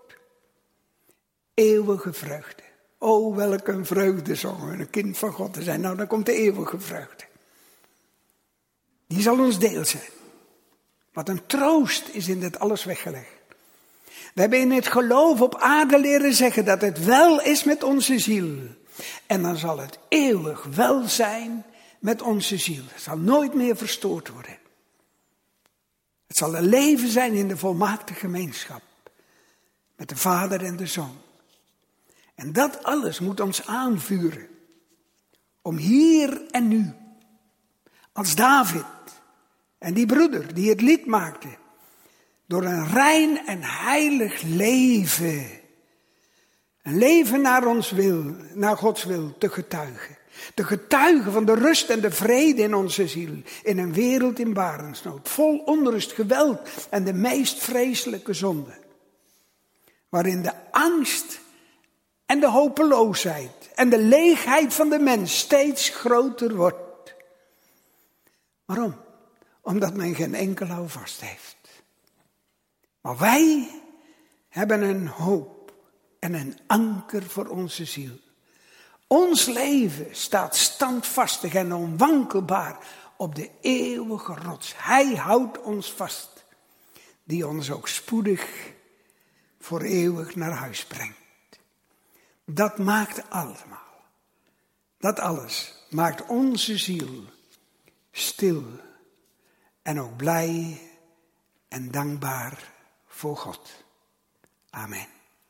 Eeuwige vreugde. O, welk een vreugde zongen een kind van God te zijn. Nou, dan komt de eeuwige vreugde. Die zal ons deel zijn. Wat een troost is in dit alles weggelegd. We hebben in het geloof op aarde leren zeggen dat het wel is met onze ziel. En dan zal het eeuwig wel zijn met onze ziel. Het zal nooit meer verstoord worden. Het zal een leven zijn in de volmaakte gemeenschap. Met de Vader en de Zoon. En dat alles moet ons aanvuren. Om hier en nu. Als David. En die broeder die het lied maakte. Door een rein en heilig leven. Een leven naar ons wil, naar Gods wil te getuigen. Te getuigen van de rust en de vrede in onze ziel. In een wereld in barensnood. Vol onrust, geweld en de meest vreselijke zonde. Waarin de angst en de hopeloosheid en de leegheid van de mens steeds groter wordt. Waarom? Omdat men geen enkel houvast heeft. Maar wij hebben een hoop en een anker voor onze ziel. Ons leven staat standvastig en onwankelbaar op de eeuwige rots. Hij houdt ons vast, die ons ook spoedig voor eeuwig naar huis brengt. Dat maakt allemaal, dat alles maakt onze ziel stil en ook blij en dankbaar voor God. Amen.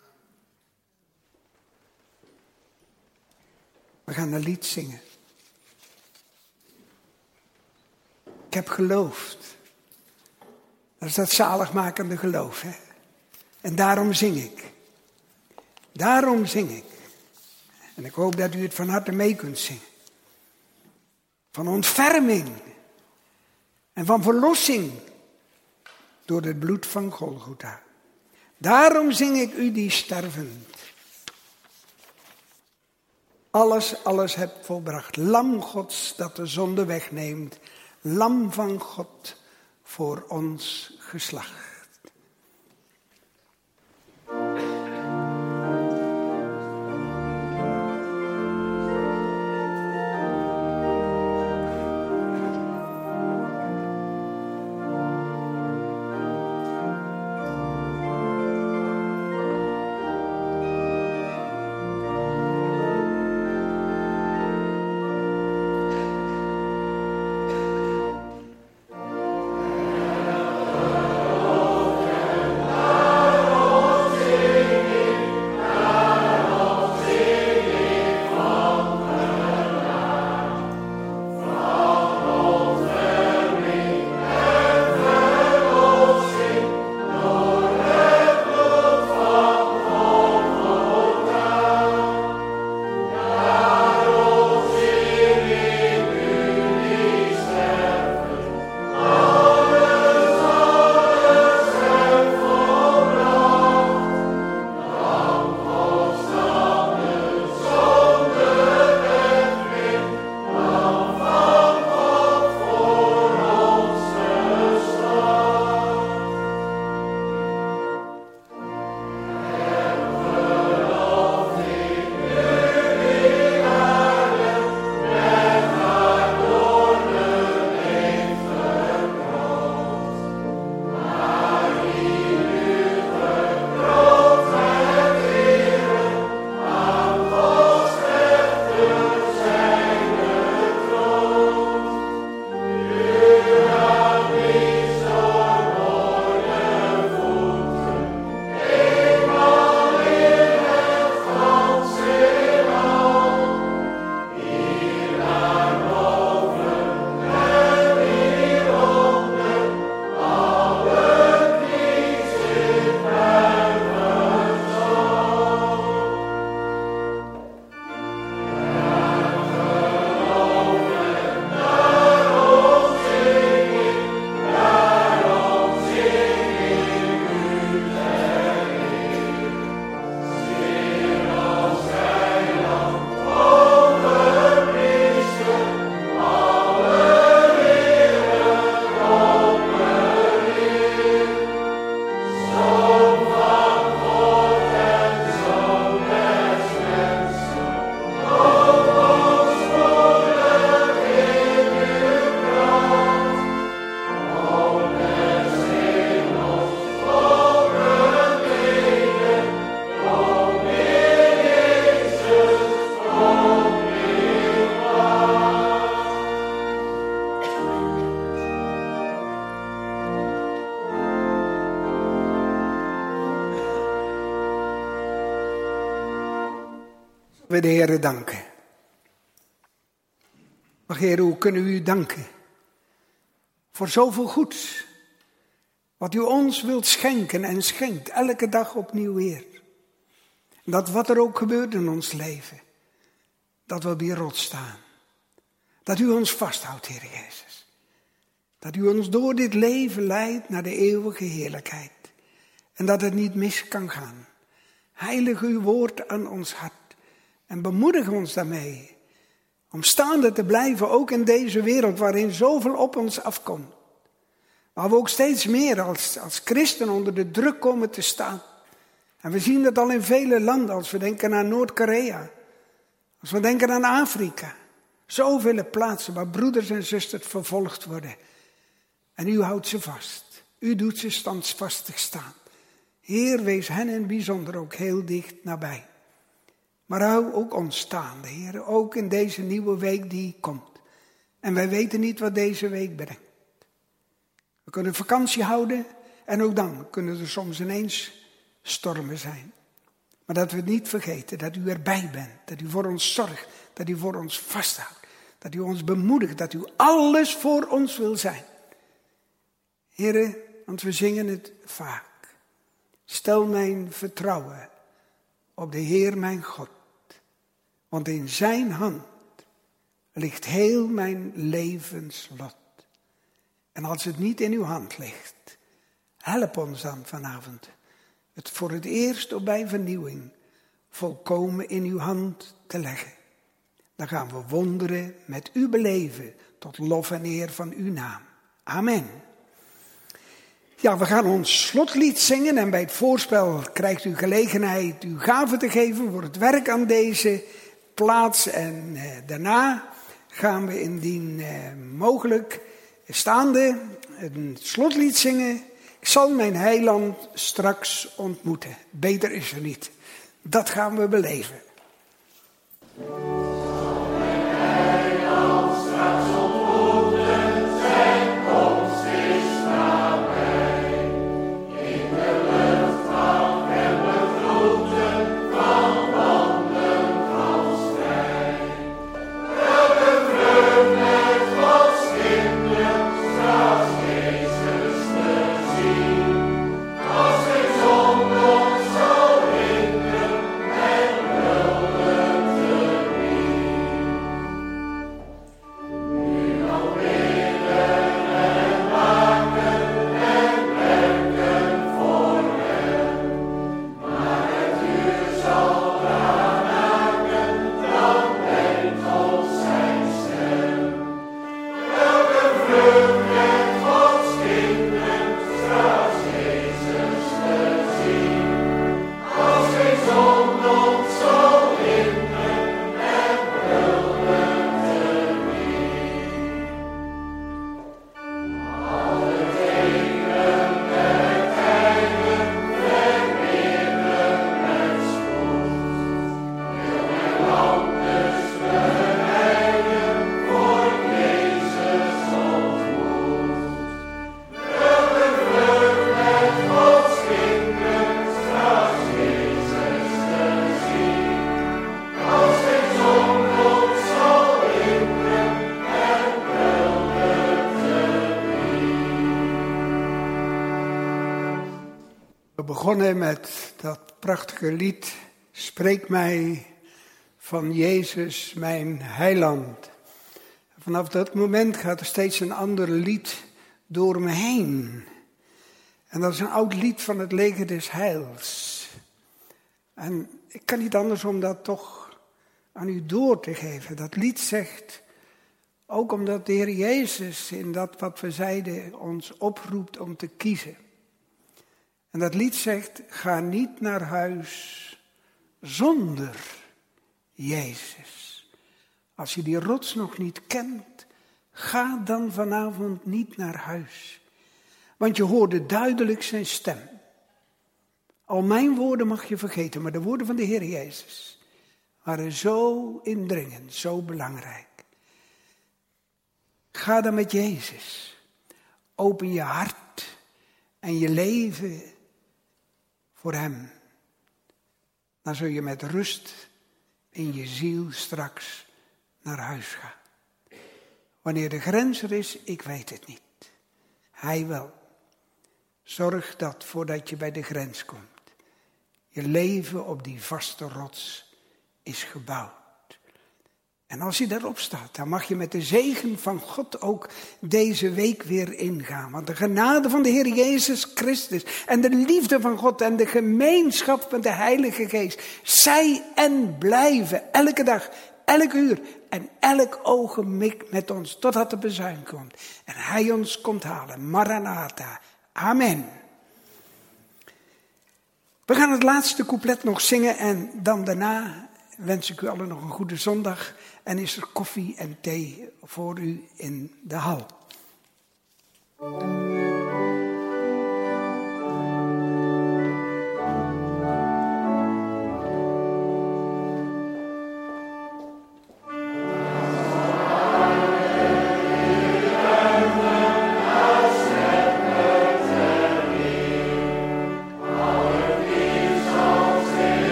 We gaan een lied zingen. Ik heb geloofd. Dat is dat zaligmakende geloof, hè? En daarom zing ik. Daarom zing ik. En ik hoop dat u het van harte mee kunt zingen. Van ontferming. En van verlossing. Door het bloed van Golgotha. Daarom zing ik u die sterven. Alles, alles hebt volbracht. Lam Gods dat de zonde wegneemt. Lam van God voor ons geslacht. Oh We de Heere danken. Maar Heer, hoe kunnen we u danken? Voor zoveel goeds. Wat u ons wilt schenken en schenkt elke dag opnieuw weer. En dat wat er ook gebeurt in ons leven. Dat we op die rots staan. Dat u ons vasthoudt, Heer Jezus. Dat u ons door dit leven leidt naar de eeuwige heerlijkheid. En dat het niet mis kan gaan. Heilig uw woord aan ons hart. En bemoedig ons daarmee. Om staande te blijven, ook in deze wereld waarin zoveel op ons afkomt. Waar we ook steeds meer als, als christen onder de druk komen te staan. En we zien dat al in vele landen, als we denken aan Noord-Korea. Als we denken aan Afrika. Zoveel plaatsen waar broeders en zusters vervolgd worden. En u houdt ze vast. U doet ze standvastig staan. Heer, wees hen in het bijzonder ook heel dicht nabij. Maar hou ook ons staande, Heer, ook in deze nieuwe week die komt. En wij weten niet wat deze week brengt. We kunnen vakantie houden en ook dan kunnen er soms ineens stormen zijn. Maar dat we niet vergeten dat u erbij bent, dat u voor ons zorgt, dat u voor ons vasthoudt. Dat u ons bemoedigt, dat u alles voor ons wil zijn. Heere, want we zingen het vaak. Stel mijn vertrouwen op de Heer mijn God. Want in zijn hand ligt heel mijn levenslot. En als het niet in uw hand ligt, help ons dan vanavond. Het voor het eerst op bij vernieuwing volkomen in uw hand te leggen. Dan gaan we wonderen met u beleven tot lof en eer van uw naam. Amen. Ja, we gaan ons slotlied zingen en bij het voorspel krijgt u gelegenheid uw gave te geven voor het werk aan deze plaats. En eh, daarna gaan we indien eh, mogelijk staande een slotlied zingen. Ik zal mijn heiland straks ontmoeten. Beter is er niet. Dat gaan we beleven. We begonnen met dat prachtige lied, Spreek mij van Jezus, mijn heiland. Vanaf dat moment gaat er steeds een ander lied door me heen. En dat is een oud lied van het leger des heils. En ik kan niet anders om dat toch aan u door te geven. Dat lied zegt, ook omdat de Heer Jezus in dat wat we zeiden ons oproept om te kiezen. En dat lied zegt, ga niet naar huis zonder Jezus. Als je die rots nog niet kent, ga dan vanavond niet naar huis. Want je hoorde duidelijk zijn stem. Al mijn woorden mag je vergeten, maar de woorden van de Heer Jezus waren zo indringend, zo belangrijk. Ga dan met Jezus. Open je hart en je leven voor hem. Dan zul je met rust in je ziel straks naar huis gaat. Wanneer de grens er is, ik weet het niet. Hij wel. Zorg dat voordat je bij de grens komt, je leven op die vaste rots is gebouwd. En als je daarop staat, dan mag je met de zegen van God ook deze week weer ingaan. Want de genade van de Heer Jezus Christus en de liefde van God en de gemeenschap van de Heilige Geest, zij en blijven elke dag, elk uur en elk ogenblik met ons, totdat de bezuin komt. En Hij ons komt halen. Maranatha. Amen. We gaan het laatste couplet nog zingen en dan daarna wens ik u allen nog een goede zondag. En is er koffie en thee voor u in de hal.